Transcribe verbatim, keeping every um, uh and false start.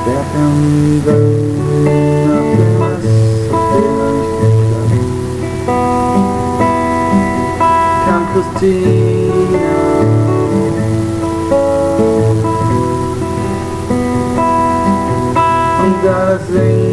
Berg am Gang, auf dem Ast, auf dem er nicht geklappt. Kam Christina und da das Singen